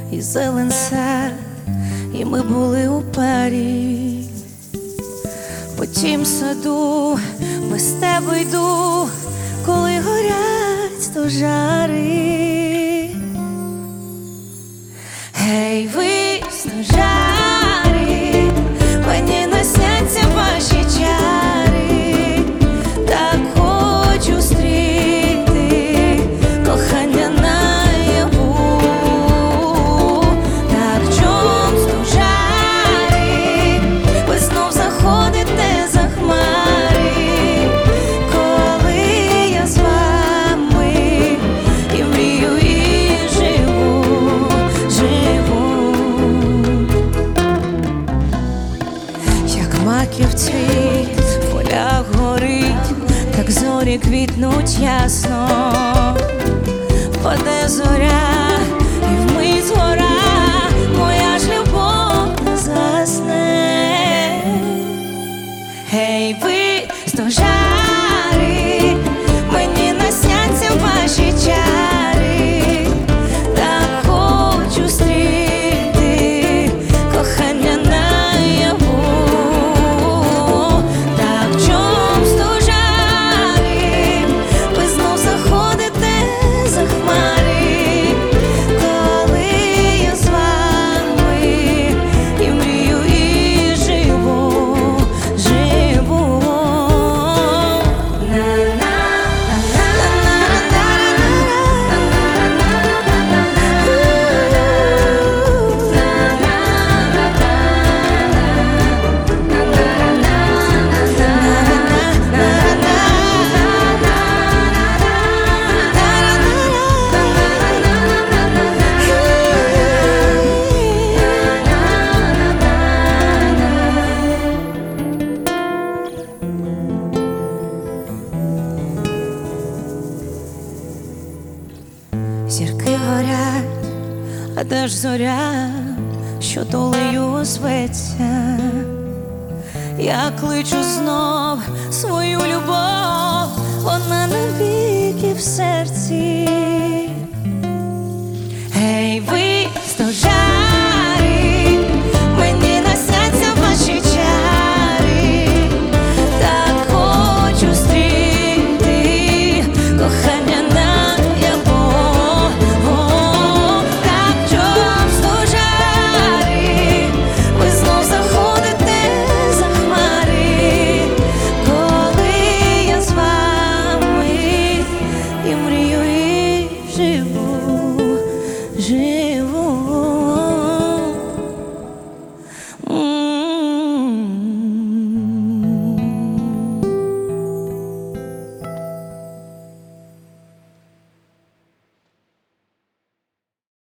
і зелен сад, і ми були у парі. По тім саду без тебе йду, коли горять стожари. Гей, ви, стожари, мені насняться ваші чари, так хочу зустріти кохання наяву. Так чом, стожари, ви знов заходите за хмари, коли я з вами і мрію, і живу. Як маків цвіт в полях горить, так зорі квітнуть ясно. Впаде зоря, і вмить згора, моя ж любов засне. Гей, ви, стожари, мені насняться ваші чари, так хочу зустріти кохання наяву. Так чом, стожари, ви знов заходите за хмари, коли я з вами і мрію, і живу. Зірки горять, а де ж зоря, що долею озветься? Я кличу знов свою любов, вона навіки в серці. Гей, ви, стожари, мені насняться ваші чари, так хочу зустріти кохання наяву. Так чом, стожари, ви знов заходите за хмари, коли я з вами і мрію, і живу.